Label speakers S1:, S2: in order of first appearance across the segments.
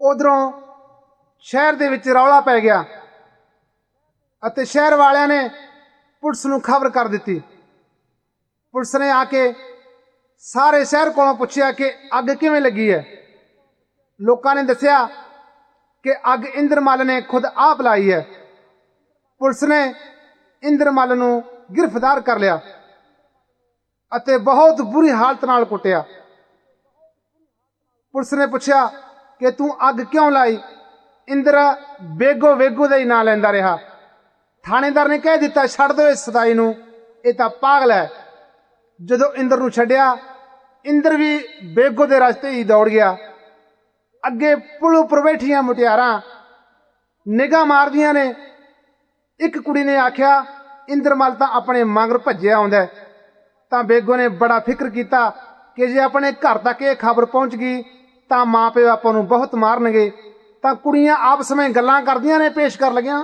S1: उधरों शहर दे विच रौला पै गया अते शहर वालियां ने पुलिस नूं खबर कर दित्ती। पुलिस ने आके सारे शहर कोलों पुछया कि अग किवें लगी है। लोकां ने दस्सिया कि अग इंद्रमल ने खुद आप लाई है। पुलिस ने इंद्रमल नूं गिरफ्तार कर लिया अते बहुत बुरी हालत नाल कुटिया। पुलिस ने पूछा कि तू अग क्यों लाई। इंद्र बेगो वेगो दा ही नां लैंदा रहा। थानेदार ने कह दिता छड्ड दो इस सदाई नूं, इह तां पागल है। जदों इंद्र नूं छड्डिया, इंद्र भी बेगो दे रस्ते ही दौड़ गया। अगे पुल उपर बैठियां मुटियारां निगाह मारदियां ने। एक कुड़ी ने आख्या इंद्रमल तां अपने मगर भज्जिया आउंदा। तां बेगो ने बड़ा फिक्र किया कि जे अपने घर तक यह खबर पहुंच गई तां मां प्यो आपां नूं बहुत मारनगे। तां कुड़ियां आपस में गल्लां करदियां ने, पेश कर लगियां।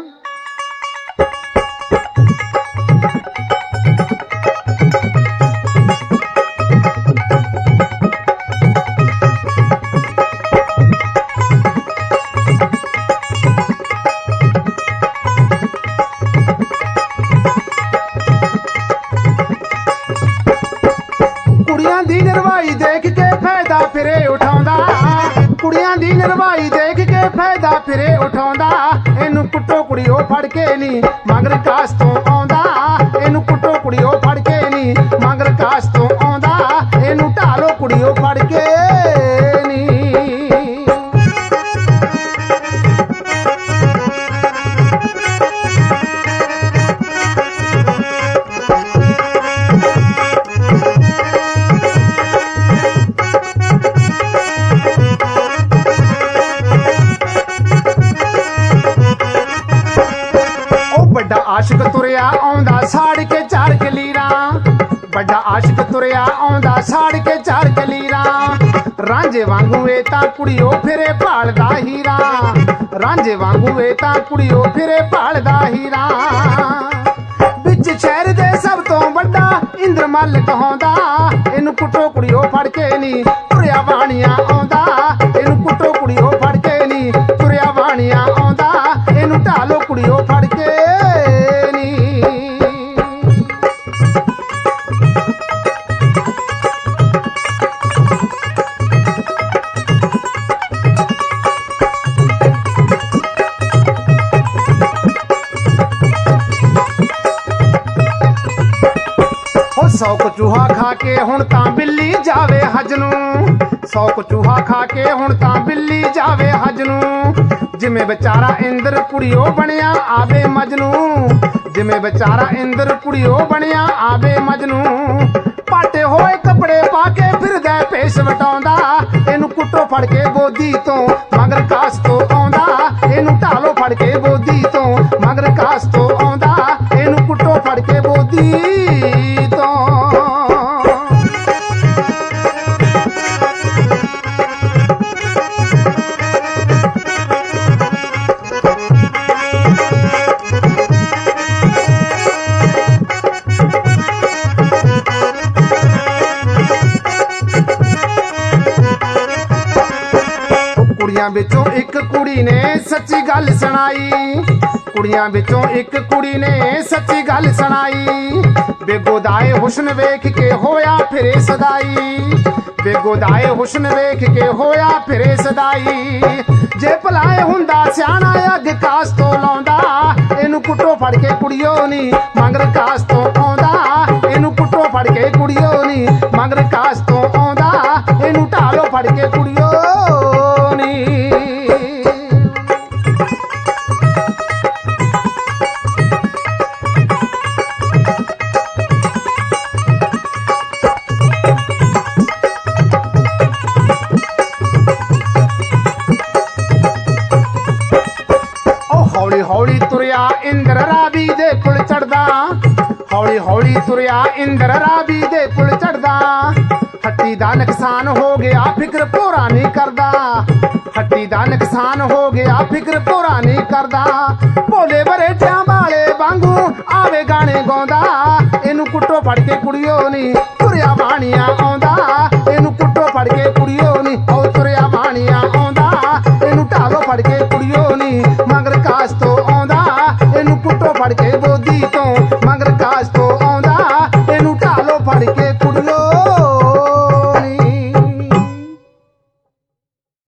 S1: कुड़ियां दी नरवाई देख के फायदा फिरे उठाउंदा। कुड़ियां दी नरवाई देख के फायदा फिरे उठाउंदा। इनू कुट्टो कुड़ियो फड़ के नी मगर कास तो आउंदा। इनू कुट्टो कुड़ियो फड़ के नी मगर कास तो आउंदा। इनू ढालो कुड़ियो फड़ के नी। आशिक तुरया आउंदा साड़ के चार कलीरां। बड़ा आशिक तुरया आउंदा साड़ के चार कलीरां। रांझे वांगू ए तां कुड़ियो फिरे भालदा हीरा। रांझे वांगू ए तां कुड़ियो फिरे भालदा हीरा। बिच शहर दे सब तो बड़ा इंद्रमल कहांदा। इनू कुट्टो कुड़ियो फड़ के नी तुरया वाणियां आउंदा। इनू कुट्टो कुड़ियो फड़ के नी तुरया वाणियां आउंदा। इनू ढालो कुड़ियो फड़ के सौक चूहा खा के हुण तां बिल्ली जावे हज नूं। सौक चूहा खा के हुण तां बिल्ली जावे हज नूं। जिमें बेचारा इंद्र कुड़ियो बनिया आवे मजनू। जिमें बेचारा इंद्र कुड़ियो बनिया आवे मजनू। पाटे होए कपड़े पाके फिरदा पेश वटाउंदा। इनू कुट्टो फड़ के गोदी तो मगर कास तो आउंदा। इनू ढालो फड़ के गोदी तो मगर कास तो आउंदा। इनू कुट्टो फड़ के गोदी तो। कुड़ियां बिचों एक कुड़ी ने सच्ची गल सुनाई। कुड़ियां बिचों एक कुड़ी ने सच्ची गल सुनाई। बेगोदाए हुस्न वेख के होया फिरे सदाई। बेगोदाए हुस्न वेख के होया फिरे सदाई। जे भलाए हुंदा सियाणा अग कास तो लाउंदा। इनू कुट्टो फड़ के कुड़ियो नी मगर कास तो आउंदा। इनू कुट्टो फड़ के कुड़ियो नी मगर कास तो आउंदा। इनू ढालो फड़ के कुड़ियो नी। हौली हौली तुरया इंद्र रावी दे पुल चढ़दा। हौली हौली तुरया इंद्र रावी दे पुल चढ़दा। हट्टी दा नुकसान हो गया फिक्र पूरा नहीं करदा। हट्टी दा नुकसान हो गया फिक्र पूरा नहीं करदा। भोले बरेटियां वाले वांगू आवे गाने गाउंदा। इनू कुट्टो फड़ के कुड़ियो नी तुरया वाणियां आउंदा। इनू कुट्टो फड़ के कुड़ियो नी